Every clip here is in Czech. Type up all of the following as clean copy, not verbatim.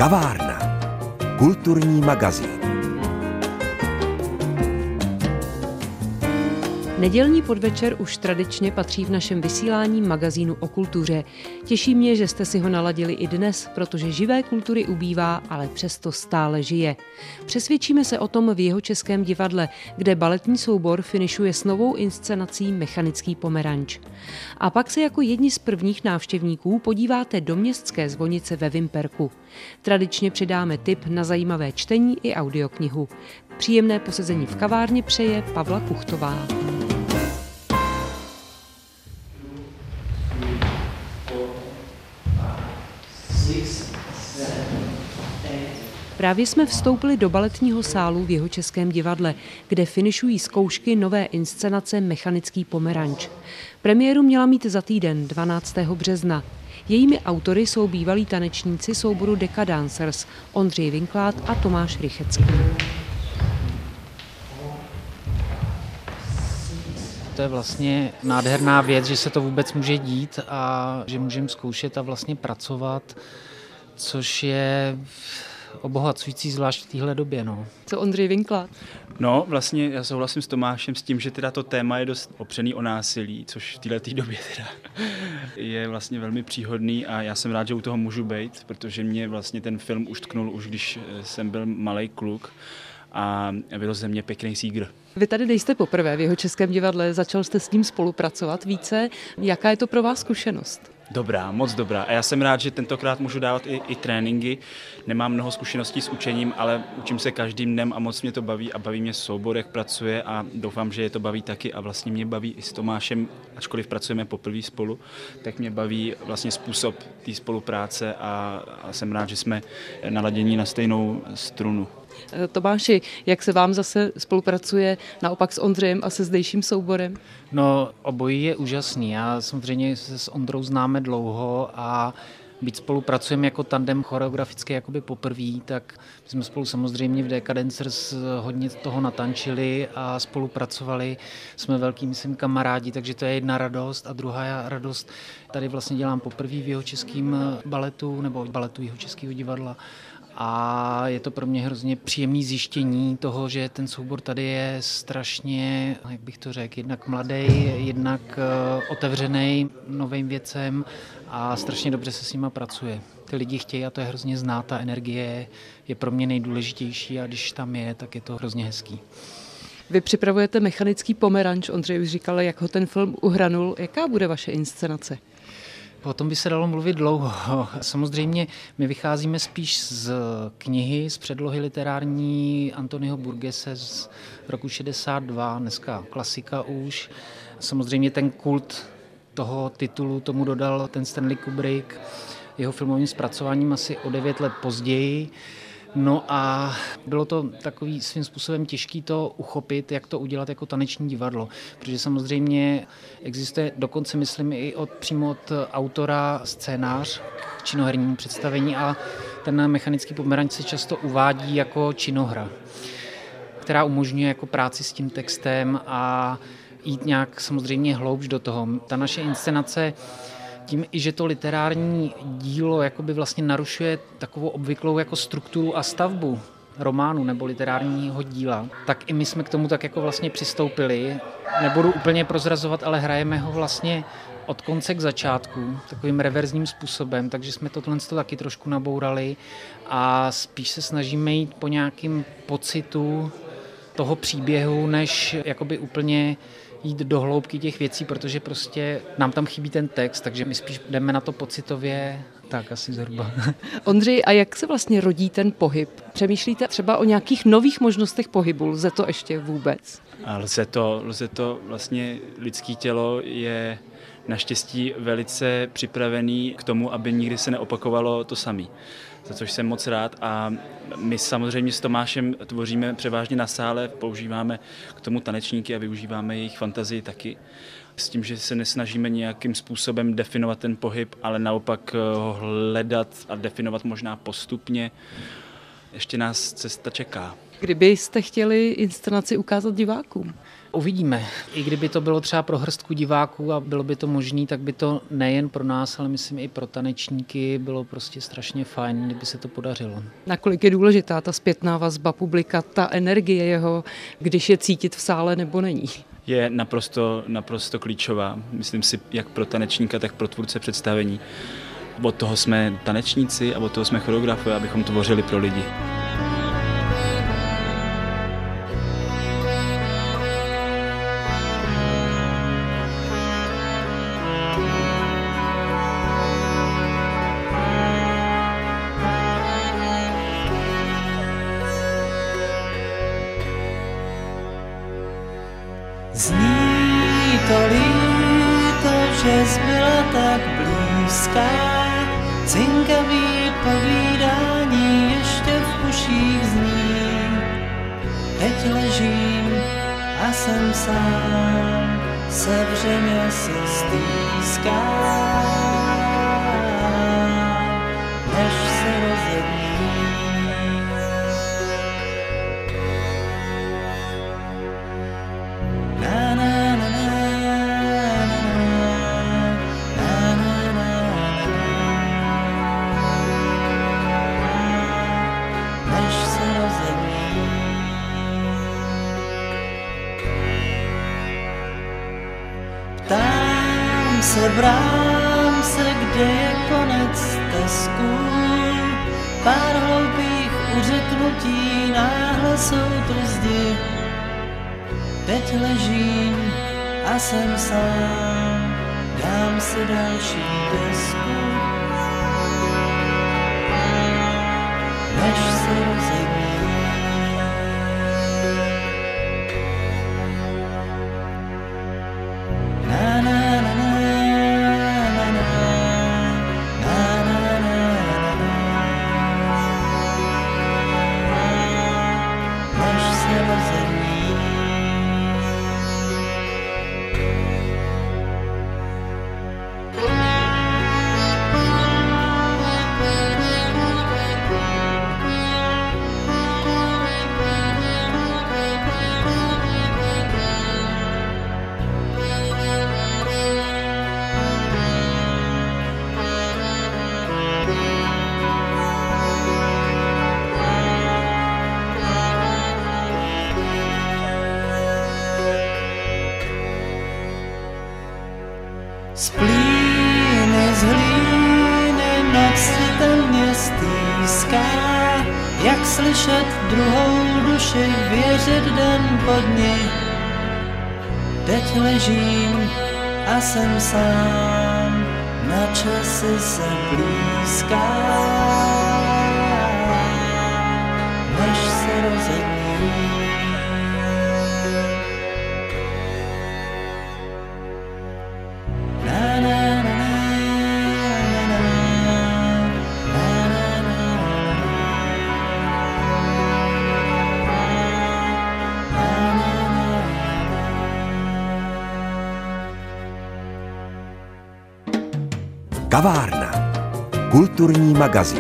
Kavárna. Kulturní magazín. Nedělní podvečer už tradičně patří v našem vysílání magazínu o kultuře. Těší mě, že jste si ho naladili i dnes, protože živé kultury ubývá, ale přesto stále žije. Přesvědčíme se o tom v Jihočeském divadle, kde baletní soubor finišuje s novou inscenací Mechanický pomeranč. A pak se jako jedni z prvních návštěvníků podíváte do městské zvonice ve Vimperku. Tradičně přidáme tip na zajímavé čtení i audioknihu. Příjemné posezení v kavárně přeje Pavla Kuchtová. Právě jsme vstoupili do baletního sálu v Jihočeském divadle, kde finišují zkoušky nové inscenace Mechanický pomeranč. Premiéru měla mít za týden 12. března. Jejími autory jsou bývalí tanečníci souboru Decadancers Ondřej Vinklát a Tomáš Rychecký. To je vlastně nádherná věc, že se to vůbec může dít a že můžeme zkoušet a vlastně pracovat, což je obohacující, zvlášť v téhle době. No. Co Ondřej Vinklát? No, vlastně já souhlasím s Tomášem s tím, že teda to téma je dost opřený o násilí, což v této době teda je vlastně velmi příhodný a já jsem rád, že u toho můžu být, protože mě vlastně ten film už tknul, už když jsem byl malej kluk a byl ze mě pěkný sígr. Vy tady nejste poprvé v Jihočeském divadle, začal jste s ním spolupracovat více. Jaká je to pro vás zkušenost? Dobrá, moc dobrá. A já jsem rád, že tentokrát můžu dávat i tréninky. Nemám mnoho zkušeností s učením, ale učím se každým dnem a moc mě to baví a baví mě soubor, jak pracuje a doufám, že je to baví taky a vlastně mě baví i s Tomášem, ačkoliv pracujeme poprvé spolu, tak mě baví vlastně způsob té spolupráce a jsem rád, že jsme naladění na stejnou strunu. Tomáši, jak se vám zase spolupracuje naopak s Ondřejem a se zdejším souborem? No, obojí je úžasný. Já samozřejmě se s Ondrou známe dlouho a byť spolupracujeme jako tandem choreograficky jakoby poprvé, tak jsme spolu samozřejmě v Decadancers hodně toho natančili a spolupracovali. Jsme velký, myslím, kamarádi, takže to je jedna radost. A druhá radost, tady vlastně dělám poprvé v Jihočeském baletu nebo baletu Jihočeského divadla. A je to pro mě hrozně příjemné zjištění toho, že ten soubor tady je strašně, jak bych to řekl, jednak mladý, jednak otevřený novým věcem a strašně dobře se s nima pracuje. Ty lidi chtějí a to je hrozně znát, ta energie je pro mě nejdůležitější a když tam je, tak je to hrozně hezký. Vy připravujete Mechanický pomeranč, Ondřej už říkal, jak ho ten film uhranul. Jaká bude vaše inscenace? O tom by se dalo mluvit dlouho. Samozřejmě my vycházíme spíš z knihy, z předlohy literární Anthonyho Burgesse z roku 62, dneska klasika už. Samozřejmě ten kult toho titulu tomu dodal ten Stanley Kubrick jeho filmovým zpracováním asi o 9 let později. No a bylo to takový svým způsobem těžký to uchopit, jak to udělat jako taneční divadlo, protože samozřejmě existuje dokonce, myslím, i přímo od autora scénář k činohernímu představení a ten Mechanický pomeranč se často uvádí jako činohra, která umožňuje jako práci s tím textem a jít nějak samozřejmě hloubš do toho. Ta naše inscenace tím i, že to literární dílo jakoby vlastně narušuje takovou obvyklou jako strukturu a stavbu románu nebo literárního díla, tak i my jsme k tomu tak jako vlastně přistoupili. Nebudu úplně prozrazovat, ale hrajeme ho vlastně od konce k začátku, takovým reverzním způsobem, takže jsme tohle taky trošku nabourali a spíš se snažíme jít po nějakým pocitu toho příběhu, než jakoby úplně jít do hloubky těch věcí, protože prostě nám tam chybí ten text, takže my spíš jdeme na to pocitově, tak asi zhruba. Ondřej, a jak se vlastně rodí ten pohyb? Přemýšlíte třeba o nějakých nových možnostech pohybu? Lze to ještě vůbec? A lze to, vlastně lidské tělo je naštěstí velice připravený k tomu, aby nikdy se neopakovalo to samé. Za což jsem moc rád a my samozřejmě s Tomášem tvoříme převážně na sále, používáme k tomu tanečníky a využíváme jejich fantazii taky. S tím, že se nesnažíme nějakým způsobem definovat ten pohyb, ale naopak ho hledat a definovat možná postupně. Ještě nás cesta čeká. Kdybyste chtěli inscenaci ukázat divákům? Uvidíme. I kdyby to bylo třeba pro hrstku diváků a bylo by to možné, tak by to nejen pro nás, ale myslím i pro tanečníky bylo prostě strašně fajn, kdyby se to podařilo. Nakolik je důležitá ta zpětná vazba publika, ta energie jeho, když je cítit v sále nebo není? Je naprosto klíčová. Myslím si, jak pro tanečníka, tak pro tvůrce představení. Od toho jsme tanečníci a od toho jsme choreografové, abychom tvořili pro lidi. Zní to líto, že zbyla tak blízká, cinkavý povídání ještě v uších zní. Teď ležím a jsem sám, sevřeně se stýskám, než se rozední. Brám se, kde je konec stezků, pár hloupých uřeknutí, náhle jsou tu zdi. Teď ležím a jsem sám, dám si další desku, než se rozední. Z plíny, z hlíny noc světem mě stýská, jak slyšet druhou duši, věřit den po dni. Teď ležím a jsem sám, na časy se blízká, než se rozední. Kavárna. Kulturní magazín.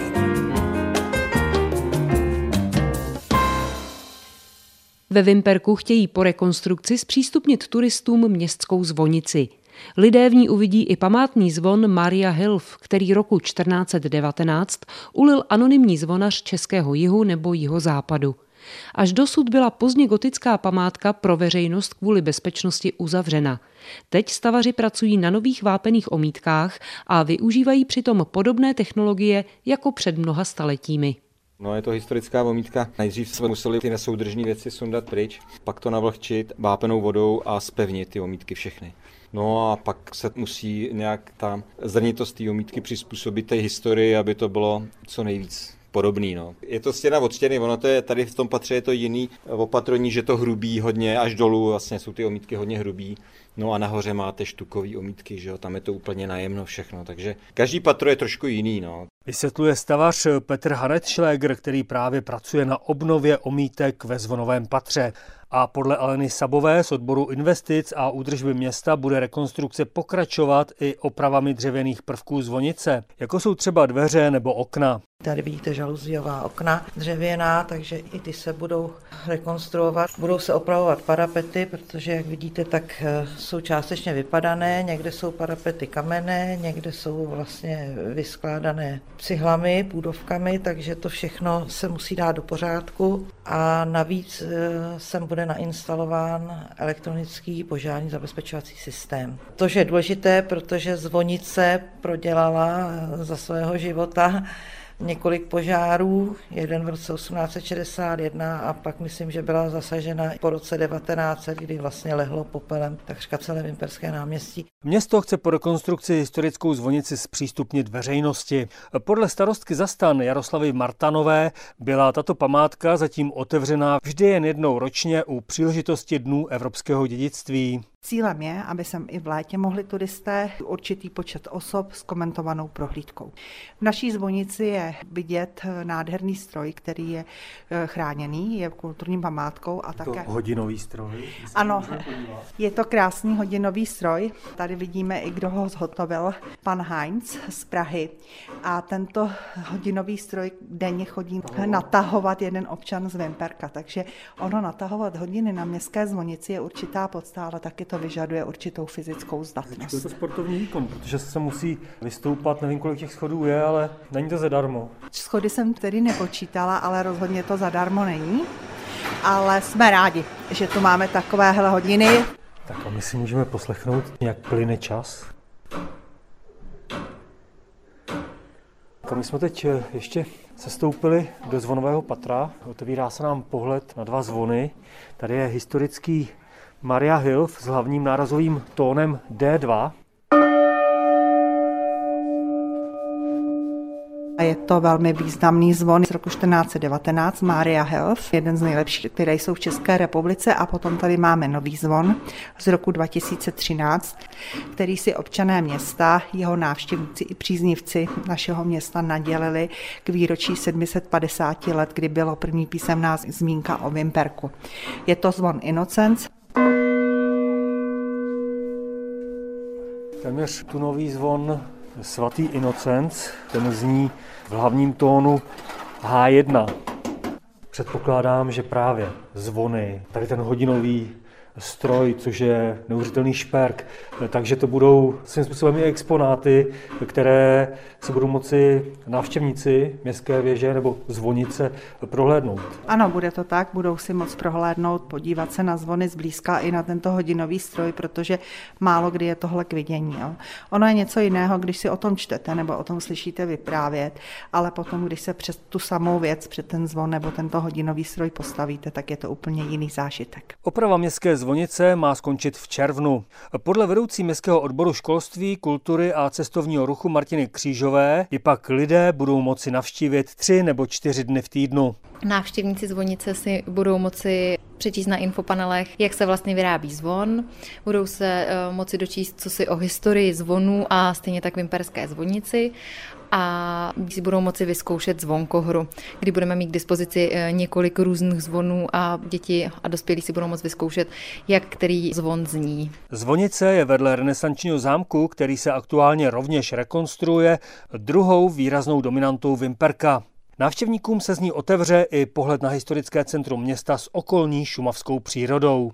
Ve Vimperku chtějí po rekonstrukci zpřístupnit turistům městskou zvonici. Lidé v ní uvidí i památný zvon Maria Hilf, který roku 1419 ulil anonymní zvonař Českého jihu nebo jihozápadu. Až dosud byla pozdně gotická památka pro veřejnost kvůli bezpečnosti uzavřena. Teď stavaři pracují na nových vápených omítkách a využívají přitom podobné technologie jako před mnoha staletími. No, je to historická omítka. Nejdřív jsme museli ty nesoudržné věci sundat pryč, pak to navlhčit vápenou vodou a zpevnit ty omítky všechny. No a pak se musí nějak ta zrnitost té omítky přizpůsobit té historii, aby to bylo co nejvíc podobný. No. Je to stěna od stěny, ono to je, tady v tom patře je to jiný opatrní, že to hrubý hodně až dolů, vlastně jsou ty omítky hodně hrubý, No a nahoře máte štukový omítky, že jo, tam je to úplně najemno všechno, takže každý patro je trošku jiný, no. Vysvětluje stavař Petr Hanetschläger, který právě pracuje na obnově omítek ve zvonovém patře. A podle Aleny Sabové z odboru investic a údržby města bude rekonstrukce pokračovat i opravami dřevěných prvků zvonice, jako jsou třeba dveře nebo okna. Tady vidíte žaluzíová okna dřevěná, takže i ty se budou rekonstruovat. Budou se opravovat parapety, protože jak vidíte, tak jsou částečně vypadané, někde jsou parapety kamenné, někde jsou vlastně vyskládané cihlami, půdovkami, takže to všechno se musí dát do pořádku a navíc sem bude nainstalován elektronický požární zabezpečovací systém. To je důležité, protože zvonice prodělala za svého života několik požárů, jeden v roce 1861 a pak myslím, že byla zasažena po roce 1900, kdy vlastně lehlo popelem takřka celé Vimperské náměstí. Město chce po rekonstrukci historickou zvonici zpřístupnit veřejnosti. Podle starostky Zastan Jaroslavy Martanové byla tato památka zatím otevřená vždy jen jednou ročně u příležitosti Dnů evropského dědictví. Cílem je, aby sem i v létě mohli turisté určitý počet osob s komentovanou prohlídkou. V naší zvonici je vidět nádherný stroj, který je chráněný, je kulturní památkou a také hodinový stroj. Ano, je to krásný hodinový stroj. Tady vidíme i kdo ho zhotovil, pan Heinz z Prahy. A tento hodinový stroj denně chodí natahovat jeden občan z Vimperka, takže ono natahovat hodiny na městské zvonici je určitá podsta, ale taky to vyžaduje určitou fyzickou zdatnost. Je to sportovní výkon, protože se musí vystoupat, nevím, kolik těch schodů je, ale není to zadarmo. Schody jsem tedy nepočítala, ale rozhodně to zadarmo není. Ale jsme rádi, že tu máme takovéhle hodiny. Tak a my si můžeme poslechnout, jak plyne čas. A my jsme teď ještě sestoupili do zvonového patra. Otevírá se nám pohled na dva zvony. Tady je historický Maria Hilf s hlavním nárazovým tónem D2. Je to velmi významný zvon z roku 1419, Maria Hilf, jeden z nejlepších, které jsou v České republice, a potom tady máme nový zvon z roku 2013, který si občané města, jeho návštěvníci i příznivci našeho města nadělili k výročí 750 let, kdy bylo první písemná zmínka o Vimperku. Je to zvon Inocenc. Téměř tunový zvon svatý Inocenc, ten zní v hlavním tónu H1. Předpokládám, že právě zvony, tady ten hodinový stroj, což je neuvěřitelný šperk, takže to budou svým způsobem i exponáty, které se budou moci návštěvníci městské věže nebo zvonice prohlédnout. Ano, bude to tak, budou si moc prohlédnout, podívat se na zvony zblízka i na tento hodinový stroj, protože málo kdy je tohle k vidění. Jo. Ono je něco jiného, když si o tom čtete nebo o tom slyšíte vyprávět, ale potom, když se přes tu samou věc, před ten zvon nebo tento hodinový stroj postavíte, tak je to úplně jiný zážitek. Oprava městské zvonice má skončit v červnu. Podle vedoucí městského odboru školství, kultury a cestovního ruchu Martiny Křížové i pak lidé budou moci navštívit 3 nebo 4 dny v týdnu. Návštěvníci zvonice si budou moci přečíst na infopanelech, jak se vlastně vyrábí zvon. Budou se moci dočíst co si o historii zvonů a stejně tak vimperské zvonici. A si budou moci vyzkoušet zvonkohru, kdy budeme mít k dispozici několik různých zvonů a děti a dospělí si budou moci vyzkoušet, jak který zvon zní. Zvonice je vedle renesančního zámku, který se aktuálně rovněž rekonstruuje, druhou výraznou dominantou Vimperka. Návštěvníkům se z ní otevře i pohled na historické centrum města s okolní šumavskou přírodou.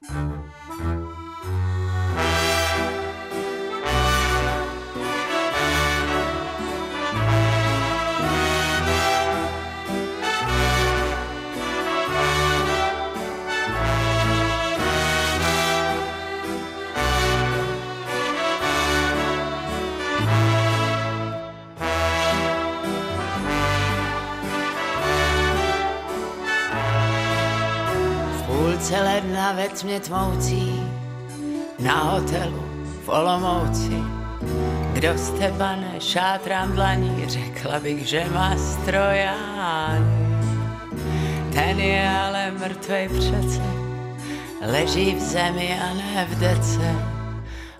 Půlce ledna ve tmě tmoucí, na hotelu v Olomouci. Kdo jste, pane, šátrám dlaní, řekla bych, že má strojan. Ten je ale mrtvej přece, leží v zemi a ne v dece.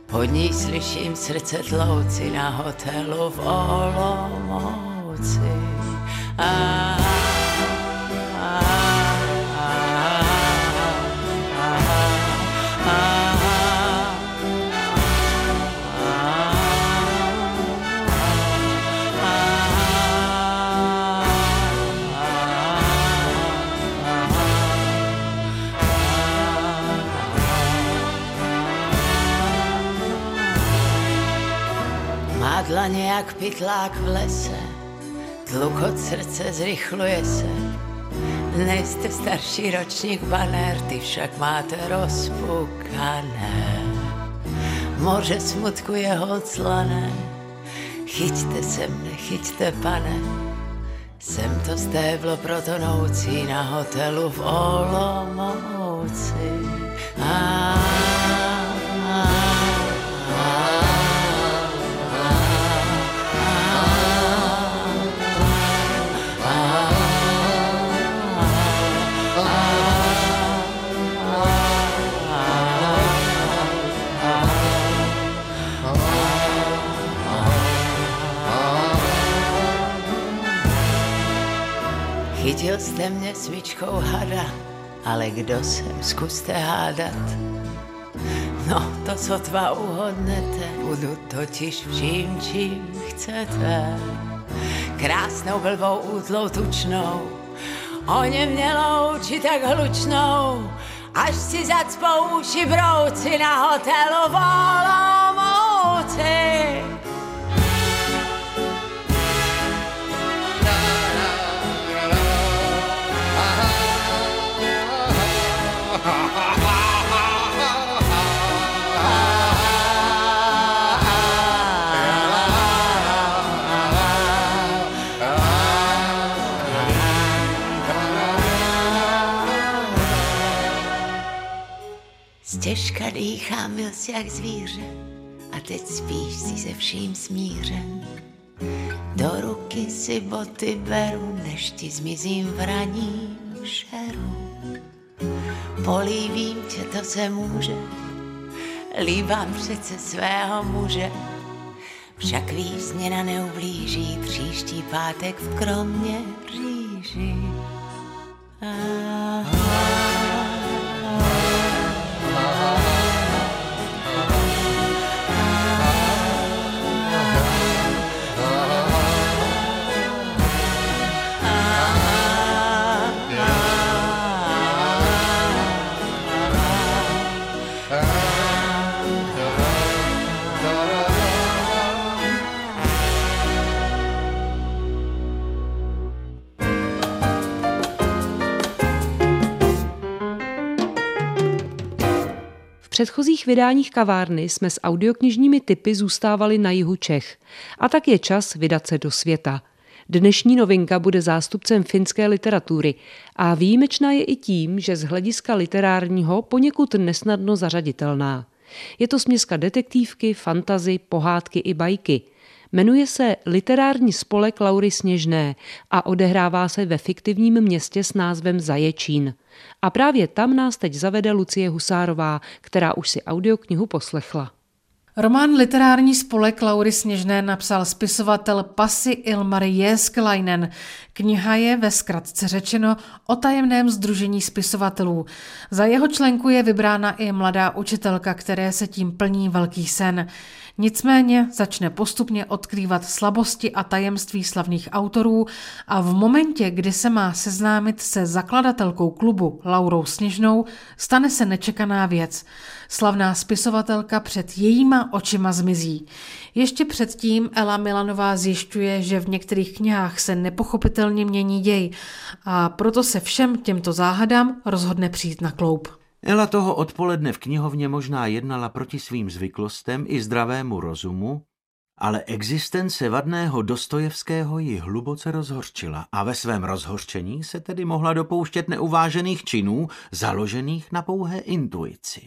pod ní slyším srdce tlouci na hotelu v Olomouci. Dlaně jak pytlák v lese, tlukot srdce zrychluje se. Nejste starší ročník banér, ty však máte rozpukané. Moře smutku je hoclané, chyťte se mne, chyťte pane. Jsem to stéblo protonoucí na hotelu v Olomouci. Chytil jste mě smyčkou hada, ale kdo jsem, zkuste hádat. No, to sotva uhodnete, budu totiž vším, čím chcete. Krásnou, blbou, útlou, tučnou, o něm mělou či tak hlučnou, až si zacpou uši brouci na hotelu v Olomouci. Těžka dýchám, byl jsi jak zvíře a teď spíš si se vším smířen. Do ruky si boty beru, než ti zmizím v raním šeru. Políbím tě, to se může, líbám přece svého muže. Však víš, změna neublíží, příští pátek v Kroměříži. V předchozích vydáních kavárny jsme s audioknižními tipy zůstávali na jihu Čech. A tak je čas vydat se do světa. Dnešní novinka bude zástupcem finské literatury a výjimečná je i tím, že z hlediska literárního poněkud nesnadno zařaditelná. Je to směska detektivky, fantasy, pohádky i bajky. Jmenuje se Literární spolek Laury Sněžné a odehrává se ve fiktivním městě s názvem Zaječín. A právě tam nás teď zavede Lucie Husárová, která už si audioknihu poslechla. Román Literární spolek Laury Sněžné napsal spisovatel Pasi Ilmari Jääskeläinen. Kniha je ve zkratce řečeno o tajemném sdružení spisovatelů. Za jeho členku je vybrána i mladá učitelka, které se tím plní velký sen. Nicméně začne postupně odkrývat slabosti a tajemství slavných autorů a v momentě, kdy se má seznámit se zakladatelkou klubu Laurou Sněžnou, stane se nečekaná věc. Slavná spisovatelka před jejíma očima zmizí. Ještě předtím Ela Milanová zjišťuje, že v některých knihách se nepochopitelně mění děj a proto se všem těmto záhadám rozhodne přijít na kloub. Ela toho odpoledne v knihovně možná jednala proti svým zvyklostem i zdravému rozumu, ale existence vadného Dostojevského ji hluboce rozhořčila a ve svém rozhořčení se tedy mohla dopouštět neuvážených činů, založených na pouhé intuici.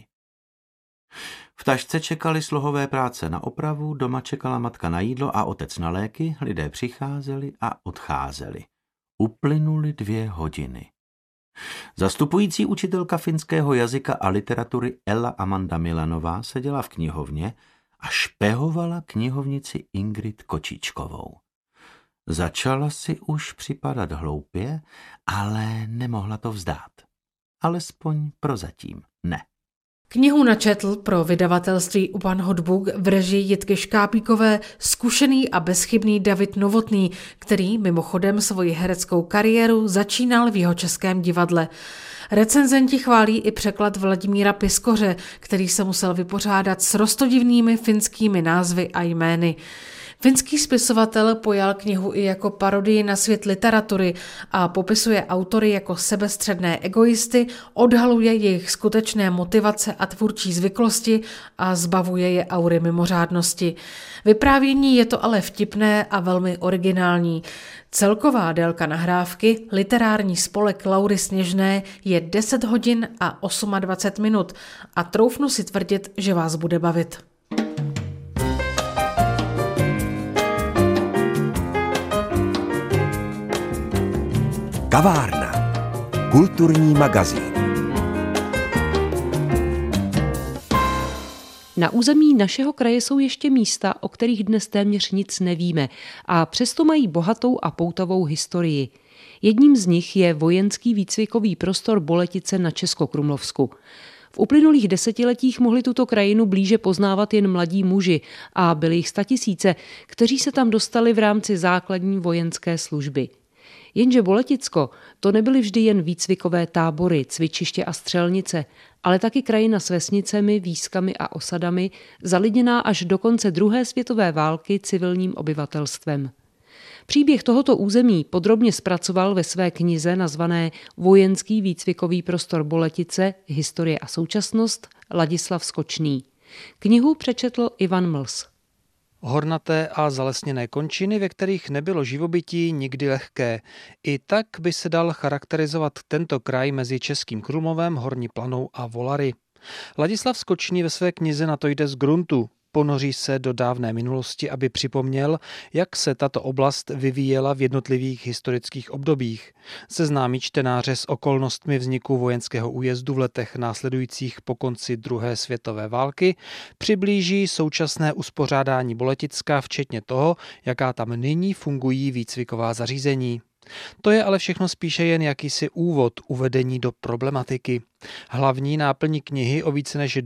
V tašce čekaly slohové práce na opravu, doma čekala matka na jídlo a otec na léky, lidé přicházeli a odcházeli. Uplynuly 2 hodiny. Zastupující učitelka finského jazyka a literatury Ella Amanda Milanová seděla v knihovně a špehovala knihovnici Ingrid Kočičkovou. Začala si už připadat hloupě, ale nemohla to vzdát. Alespoň prozatím ne. Knihu načetl pro vydavatelství Upan Hotbook v režii Jitky Škápíkové zkušený a bezchybný David Novotný, který mimochodem svoji hereckou kariéru začínal v Jihočeském divadle. Recenzenti chválí i překlad Vladimíra Piskoře, který se musel vypořádat s roztodivnými finskými názvy a jmény. Finský spisovatel pojal knihu i jako parodii na svět literatury a popisuje autory jako sebestředné egoisty, odhaluje jejich skutečné motivace a tvůrčí zvyklosti a zbavuje je aury mimořádnosti. Vyprávění je to ale vtipné a velmi originální. Celková délka nahrávky Literární spolek Laury Sněžné je 10 hodin a 28 minut a troufnu si tvrdit, že vás bude bavit. Kavárna. Kulturní magazín. Na území našeho kraje jsou ještě místa, o kterých dnes téměř nic nevíme a přesto mají bohatou a poutavou historii. Jedním z nich je vojenský výcvikový prostor Boletice na Českokrumlovsku. V uplynulých desetiletích mohli tuto krajinu blíže poznávat jen mladí muži a byli jich statisíce, kteří se tam dostali v rámci základní vojenské služby. Jenže Boleticko to nebyly vždy jen výcvikové tábory, cvičiště a střelnice, ale taky krajina s vesnicemi, výskami a osadami, zalidněná až do konce druhé světové války civilním obyvatelstvem. Příběh tohoto území podrobně zpracoval ve své knize nazvané Vojenský výcvikový prostor Boletice, historie a současnost Ladislav Skočný. Knihu přečetl Ivan Mls. Hornaté a zalesněné končiny, ve kterých nebylo živobytí nikdy lehké. I tak by se dal charakterizovat tento kraj mezi Českým Krumlovem, Horní Planou a Volary. Ladislav Skočný ve své knize na to jde z gruntu. Ponoří se do dávné minulosti, aby připomněl, jak se tato oblast vyvíjela v jednotlivých historických obdobích. Seznámí čtenáře s okolnostmi vzniku vojenského újezdu v letech následujících po konci druhé světové války, přiblíží současné uspořádání Boleticka, včetně toho, jaká tam nyní fungují výcviková zařízení. To je ale všechno spíše jen jakýsi úvod, uvedení do problematiky. Hlavní náplní knihy o více než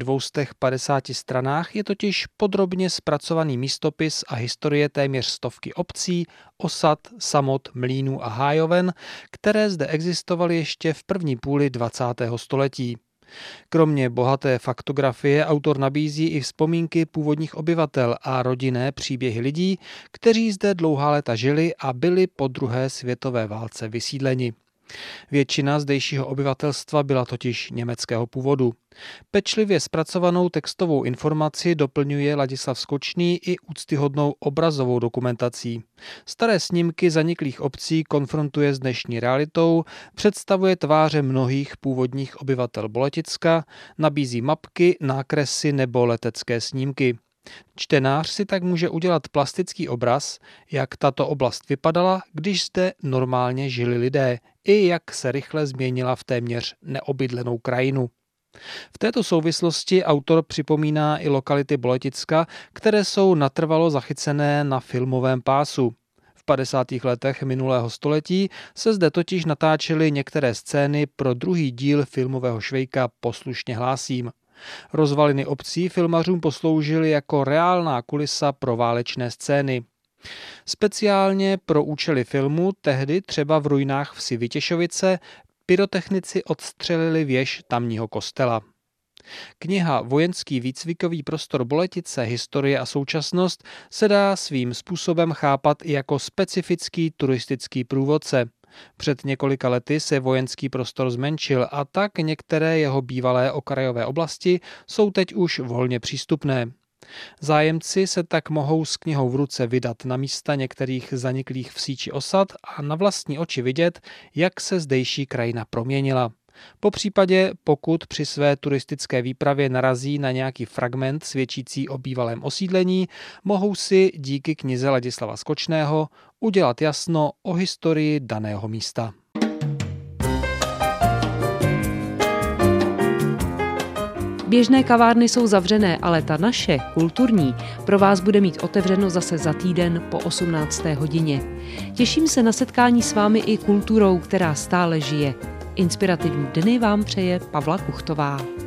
250 stranách je totiž podrobně zpracovaný místopis a historie téměř stovky obcí, osad, samot, mlýnů a hájoven, které zde existovaly ještě v první půli 20. století. Kromě bohaté faktografie autor nabízí i vzpomínky původních obyvatel a rodinné příběhy lidí, kteří zde dlouhá léta žili a byli po druhé světové válce vysídleni. Většina zdejšího obyvatelstva byla totiž německého původu. Pečlivě zpracovanou textovou informaci doplňuje Ladislav Skočný i úctyhodnou obrazovou dokumentací. Staré snímky zaniklých obcí konfrontuje s dnešní realitou, představuje tváře mnohých původních obyvatel Boleticka, nabízí mapky, nákresy nebo letecké snímky. Čtenář si tak může udělat plastický obraz, jak tato oblast vypadala, když zde normálně žili lidé, i jak se rychle změnila v téměř neobydlenou krajinu. V této souvislosti autor připomíná i lokality Boleticka, které jsou natrvalo zachycené na filmovém pásu. V 50. letech minulého století se zde totiž natáčely některé scény pro druhý díl filmového švejka Poslušně hlásím. Rozvaliny obcí filmařům posloužily jako reálná kulisa pro válečné scény. Speciálně pro účely filmu tehdy třeba v ruinách vsi Vytěšovice pyrotechnici odstřelili věž tamního kostela. Kniha Vojenský výcvikový prostor Boletice, historie a současnost se dá svým způsobem chápat i jako specifický turistický průvodce. Před několika lety se vojenský prostor zmenšil a tak některé jeho bývalé okrajové oblasti jsou teď už volně přístupné. Zájemci se tak mohou s knihou v ruce vydat na místa některých zaniklých vsí či osad a na vlastní oči vidět, jak se zdejší krajina proměnila. Popřípadě, pokud při své turistické výpravě narazí na nějaký fragment svědčící o bývalém osídlení, mohou si díky knize Ladislava Skočného udělat jasno o historii daného místa. Běžné kavárny jsou zavřené, ale ta naše, kulturní, pro vás bude mít otevřeno zase za týden po 18. hodině. Těším se na setkání s vámi i kulturou, která stále žije. Inspirativní dny vám přeje Pavla Kuchtová.